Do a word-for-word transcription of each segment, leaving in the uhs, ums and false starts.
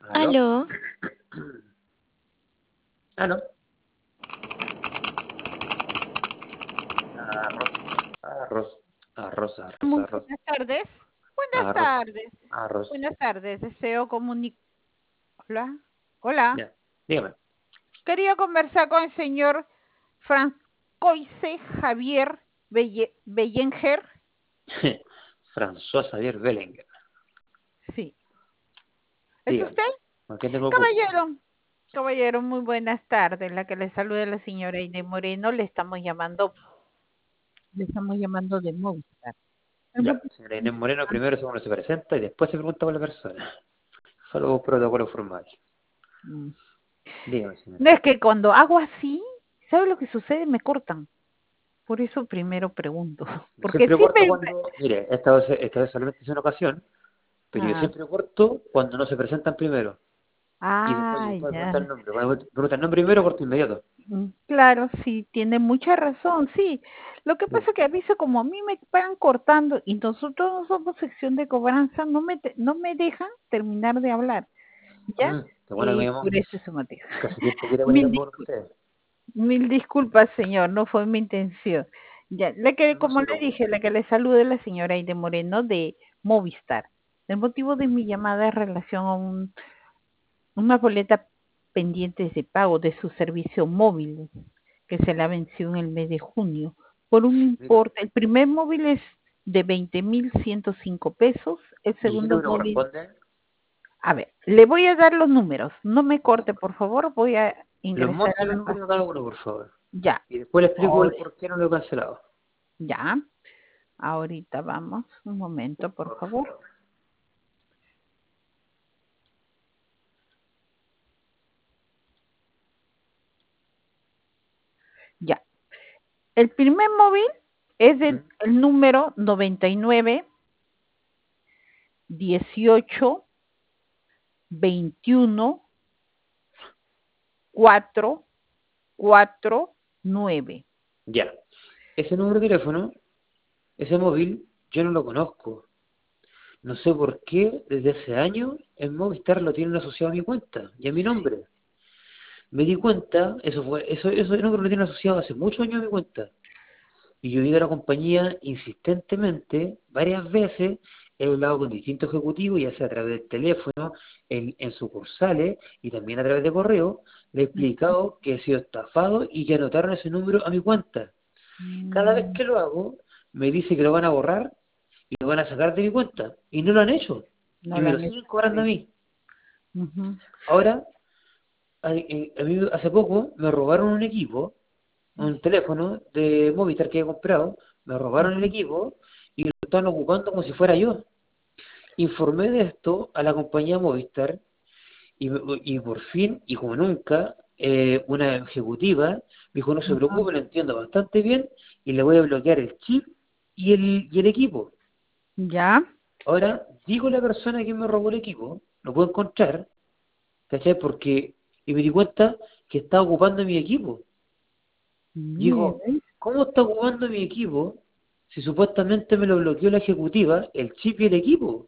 ¿Aló? Aló, ¿Aló? Arroz, arroz, arroz, arroz, Muy arroz, buenas tardes. Buenas arroz, tardes. arroz. Buenas tardes. Deseo comunicar. Hola. Hola. Ya, dígame. Quería conversar con el señor Francoise Javier Belle- Bellenger. François Xavier Bellinger. Sí. ¿Es Dígame. usted? ¿Con qué tengo el gusto? Caballero. Caballero, muy buenas tardes. La que le saluda la señora Ine Moreno. Le estamos llamando. Le estamos llamando de Movistar. El Ya, motivo- señora Inés Moreno, primero uno se presenta y después se pregunta por la persona. Solo un protocolo formal. Mm. Dígame, señora. No es que cuando hago así, ¿sabe lo que sucede? Me cortan. Por eso primero pregunto. Yo Porque siempre sí corto me... cuando, mire, esta vez, esta vez solamente es una ocasión, pero yo Ah, siempre corto cuando no se presentan primero. Y después, y ah, después ya. pregunta el nombre. Cuando pregunta el nombre primero, corto inmediato. Mm, claro, sí, tiene mucha razón, sí. Lo que Sí. pasa es que a veces como a mí me van cortando y nosotros no somos sección de cobranza, no me, te- no me dejan terminar de hablar, ¿ya? Mm, qué bueno que me Y llamó. por eso es motivo. Casi tiempo quería Mil, comunicarme con discul- usted. mil disculpas, señor, no fue mi intención. Ya, la que, No como se le preocupe. dije, la que le saluda es la señora Aide Moreno de Movistar. El motivo de mi llamada es relación a un una boleta pendiente de pago de su servicio móvil que se la venció en el mes de junio por un Mire, importe. El primer móvil es de veinte mil ciento cinco pesos, el ¿y qué segundo número móvil, corresponde? a ver, le voy a dar los números, no me corte por favor, voy a Los ingresar montos a y los la números página. de cada uno, por favor. Ya, Y después le explico el ahora- por qué no lo he cancelado. ya, ahorita vamos, un momento por Por favor. favor. Ya, el primer móvil es de, ¿Mm? el número noventa y nueve dieciocho veintiuno cuatro cuatro nueve. Ya. Ese número de teléfono, ese móvil, yo no lo conozco. No sé por qué desde hace años el Movistar lo tienen asociado a mi cuenta y a mi nombre. Me di cuenta, eso fue, eso, eso número lo tienen asociado hace muchos años a mi cuenta. Y yo he ido a la compañía insistentemente, varias veces, he hablado con distintos ejecutivos, ya sea a través del teléfono, en, en sucursales y también a través de correo, le he explicado que he sido estafado y que anotaron ese número a mi cuenta. Cada vez Mm, que lo hago, me dice que lo van a borrar y lo van a sacar de mi cuenta. Y no lo han hecho. no Y lo me lo han hecho. siguen cobrando a Sí. mí. Ujú. Ahora, a, eh, a mí hace poco me robaron un equipo, un teléfono de Movistar que he comprado, me robaron el equipo y lo están ocupando como si fuera yo. Informé de esto a la compañía Movistar y, y por fin, y como nunca, eh, una ejecutiva me dijo, no se Ajá. preocupe, lo entiendo bastante bien y le voy a bloquear el chip y el, y el equipo. Ya. Ahora, digo la persona que me robó el equipo, lo puedo encontrar, ¿cachai? Porque, y me di cuenta que estaba ocupando mi equipo. Bien. Digo, ¿cómo está ocupando mi equipo si supuestamente me lo bloqueó la ejecutiva, el chip y el equipo?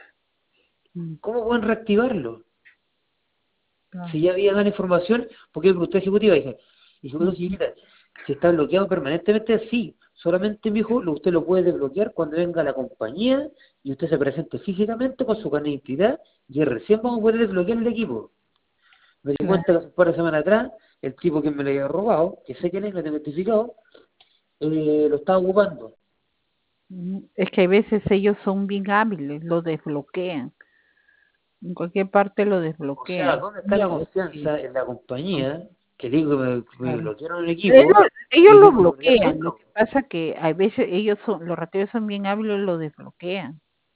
Mm, ¿Cómo pueden reactivarlo? claro. Si ya había dado información, ¿por qué me preguntó ejecutiva? Dije, dije, bueno, Ujú. señorita, si está bloqueado permanentemente, sí. Solamente me dijo, lo- usted lo puede desbloquear cuando venga a la compañía y usted se presente físicamente con su carnet de identidad y recién vamos a poder desbloquear el equipo. Me di Claro. cuenta que hace un par de semanas atrás, el tipo que me lo había robado, que sé quién es, lo tengo identificado, eh, lo estaba ocupando. Mm, es que a veces ellos son bien hábiles, lo desbloquean. En cualquier parte lo O sea, desbloquean. ¿dónde está la No, sí. confianza en la No, compañía que digo que me, me claro. bloquearon el Ellos, equipo ellos y lo tengo que volver a bloquean. Lo hacerlo? que pasa que a veces ellos son, los rateros son bien hábiles, lo desbloquean.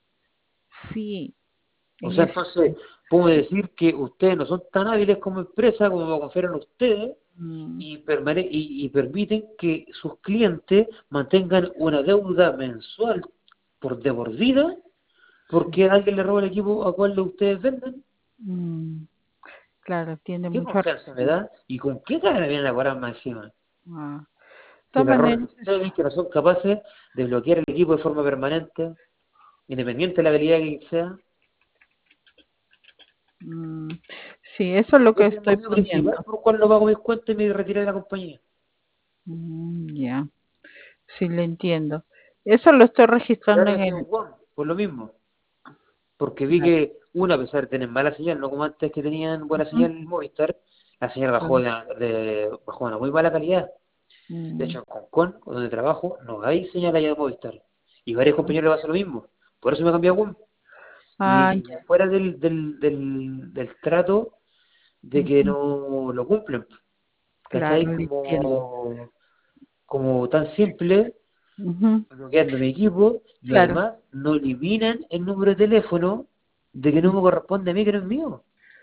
Sí, O en sea, ese entonces, puedo decir que ustedes no son tan hábiles como empresa como me confieren ustedes mm, y, permane- y, y permiten que sus clientes mantengan una deuda mensual por de por vida sí. porque alguien le roba el equipo a cual ustedes venden. Mm, claro, tiene ¿Qué mucha confianza me razón. da? ¿Y con qué cara me vienen a cobrar más encima? Ah, de Si todas el error de maneras, ustedes es que no son capaces de bloquear el equipo de forma permanente, independiente de la habilidad que sea. mm, Sí, eso es lo que Ese es el estoy motivo principal poniendo. por el cual no pago mis cuentas y me retiré de la compañía. Mm, ya, sí, le entiendo. Eso lo estoy Y registrando ahora en estoy en el... One, por lo mismo. Porque vi Claro. que, una, a pesar de tener mala señal, no como antes que tenían buena Ujú, señal en Movistar, la señal bajó claro. de, de- bajó a una muy mala calidad. De Mm, hecho, en Concón, donde trabajo, no hay señal allá de Movistar. Y varios compañeros le pasa lo mismo. Por eso me cambié a One. ah, Y, y ya. fuera del, del, del, del trato de que Ujú, no lo cumplen. ¿Cachai? claro, le entiendo. Como, como tan simple, Ujú, bloqueando mi equipo, y claro. además no eliminan el número de teléfono de que no me corresponde a mí, que no es mío.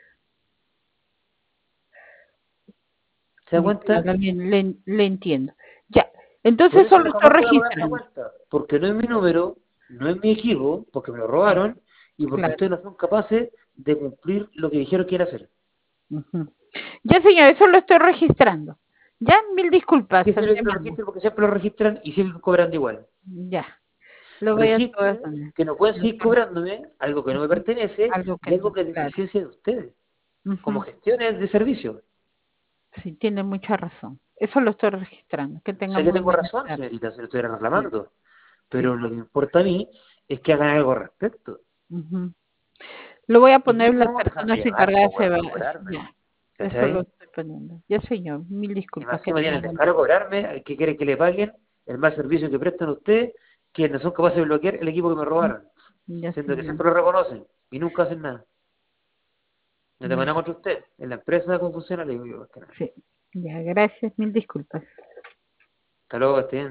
¿Se da Mm, cuenta? claro, le, le- le entiendo. Ya, Por entonces eso solo yo estoy jamás voy a pagar esa registrando. cuenta, porque no es mi número, no es mi equipo, porque me lo Ya, robaron y porque claro. ustedes no son capaces de cumplir lo que dijeron que iban a hacer. Ujú. Ya, señor, eso lo estoy registrando. Ya, mil ¿Y disculpas, qué sirve que lo antemano. registren? Porque siempre lo registran y siguen cobrando igual. Ya, lo voy a todo Registren poner. que no pueden Lo seguir estoy- cobrándome algo que no me pertenece Algo y que algo no, que es claro. deficiencia de ustedes, como Ujú. gestiones de servicio. Sí, tiene mucha razón. Eso lo estoy registrando. Que tenga Sé que muy tengo buenas razón, tardes. señorita, se lo estoy Sí, reclamando, pero sí. lo que me importa a mí es que hagan algo al respecto. Ujú. Lo voy a Y poner las mínimo dejarme personas llamar, pues, encargadas. Se weón, va, para cobrarme. ya, eso lo ¿Cachai? estoy poniendo. Ya, señor, mil Y disculpas. más Que encima tenga tienen buen descaro de cobrarme, que quieren que le paguen el mal servicio que prestan ustedes, que no son capaces de bloquear el equipo que me día. robaron, Ya, siendo que señor. siempre lo reconocen y nunca hacen nada. No tengo Ya, nada contra usted, en la empresa cómo funciona, le digo yo, más que nada. sí. Ya, gracias, mil disculpas. Hasta luego, Bastián.